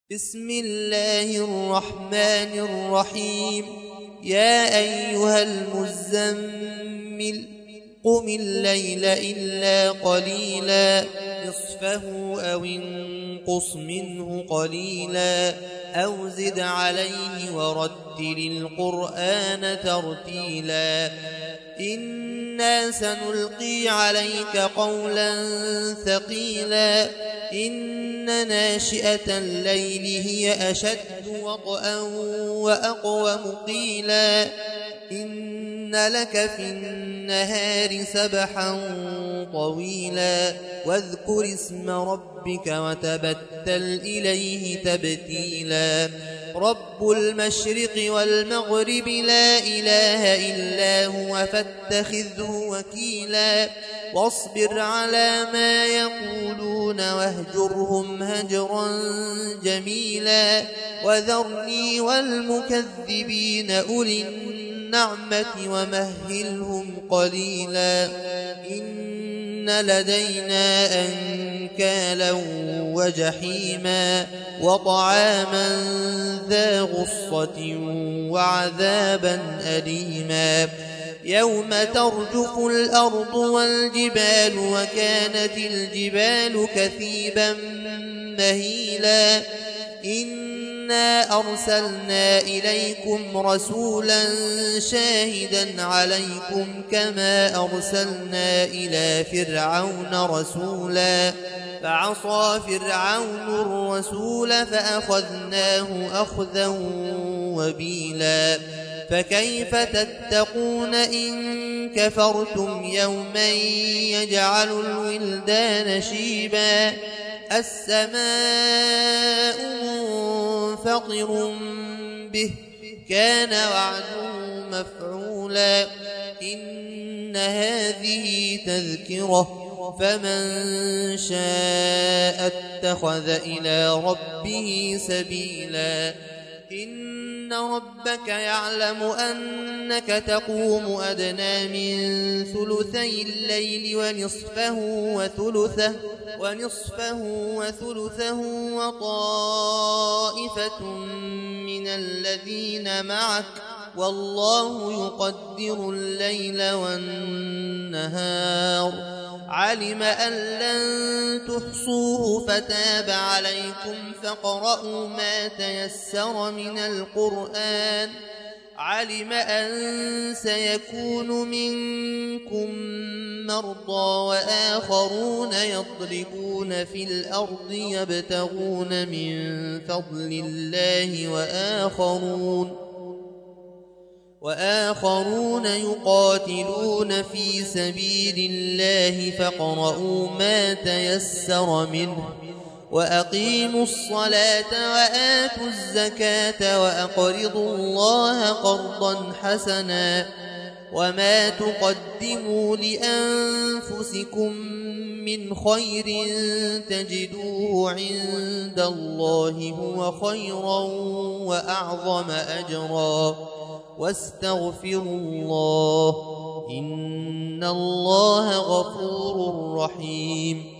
بسم الله الرحمن الرحيم. يا أيها المزمل قم الليل إلا قليلا نصفه أو انقص منه قليلا أو زد عليه ورتل القرآن ترتيلا إنا سنلقي عليك قولا ثقيلا إن ناشئة الليل هي أشد وطئا وأقوم قيلا إن لك في النهار سبحا طويلا واذكر اسم ربك وتبتل إليه تبتيلا رب المشرق والمغرب لا إله إلا هو فاتخذه وكيلا واصبر على ما يقولون واهجرهم هجرا جميلا وذرني والمكذبين أولي النعمة ومهلهم قليلا إن لدينا أنكالا وجحيما وطعاما ذا غصة وعذابا أليما يوم ترجف الأرض والجبال وكانت الجبال كثيبا مهيلا إنا أرسلنا إليكم رسولا شاهدا عليكم كما أرسلنا إلى فرعون رسولا فعصى فرعون الرسول فأخذناه أخذا وبيلا فكيف تتقون إن كفرتم يوما يجعل الولدان شيبا السماء منفطر به كان وعده مفعولا إن هذه تذكرة فمن شاء اتخذ إلى ربه سبيلا إن ربك يعلم أنك تقوم أدنى من ثلثي الليل ونصفه وثلثه وطائفة من الذين معك والله يقدر الليل والنهار علم أن لن تحصوه فتاب عليكم فاقرؤوا ما تيسر من القرآن علم أن سيكون منكم مرضى وآخرون يضربون في الأرض يبتغون من فضل الله وآخرون يقاتلون في سبيل الله فاقرؤوا ما تيسر منه وأقيموا الصلاة وآتوا الزكاة وأقرضوا الله قرضا حسنا وما تقدموا لأنفسكم من خير تجدوه عند الله هو خيرا وأعظم أجرا واستغفروا الله إن الله غفور رحيم